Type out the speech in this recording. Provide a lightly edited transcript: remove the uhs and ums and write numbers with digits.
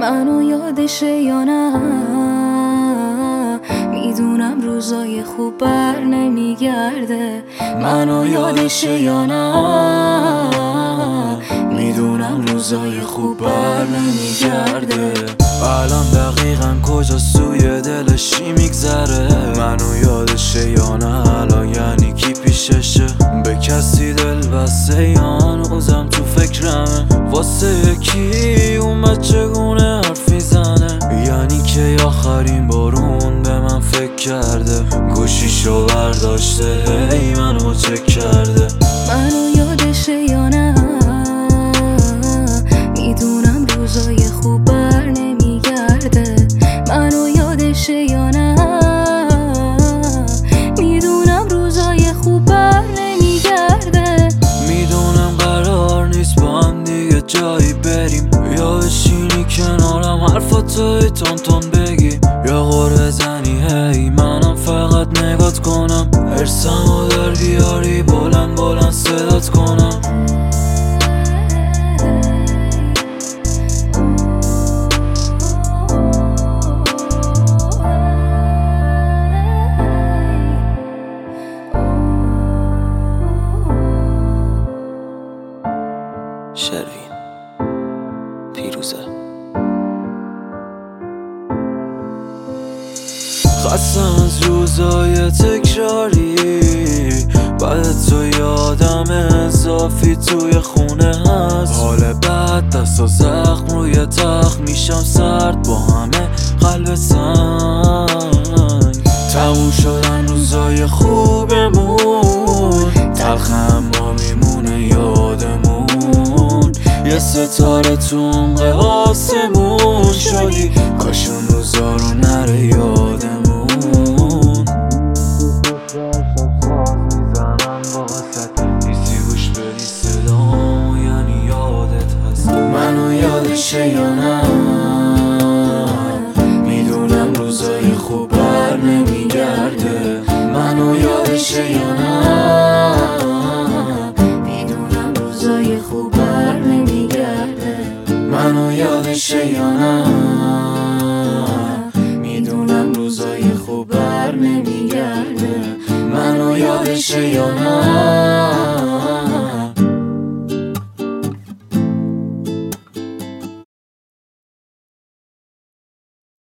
منو یادشه یا نه؟ میدونم روزای خوب بر نمیگرده. منو یادشه یا نه؟ میدونم روزای خوب بر نمیگرده. الان دقیقا کجا سوی دلشی میگذره؟ منو یادشه یا نه؟ الان یعنی کی پیششه؟ به کسی دل بسته یا هنوزم تو فکرمه؟ واسه کی اومد چگونه حرفی زنه؟ یعنی که آخرین بارون به من فکر کرده، گوشیشو برداشته هی منو چک کرده. منو یادشه یا نه؟ میدونم روزای خوب بر نمیگرده. منو یادشه یا نه؟ میدونم روزای خوب بر نمیگرده. میدونم قرار نیست با هم دیگه جایی بریم، یا بشینی کنارم حرفاتو تون تون بگی، یا غر بزنی هی منم فقط نگات کنم، ارسمو در بیاری بلند بلند صدات کنم. شروین پیروزه. خستم از روزای تکراری، بعد تو یادم اضافی توی خونه هست. حال بد دست و زخم روی تخت، میشم سرد با همه قلب سنگ. تموم شدن روزای خوبمون، تلخ اما میمونه یادمون. یه ستاره تو عمق آسمون شدی، کاش اون روزا رو نره یادمون. میزنم واسه نیستی گوش بدی صدامو، یعنی یادت هست. منو یادشه یا نه؟ میدونم روزای خوب بر نمیگرده. منو یادشه یا نه؟ میدونم روزای خوب بر نمیگرده. منو یادشه یا نه؟ میدونم روزای خوب بر نمیگرده. منو یادشه یا نه؟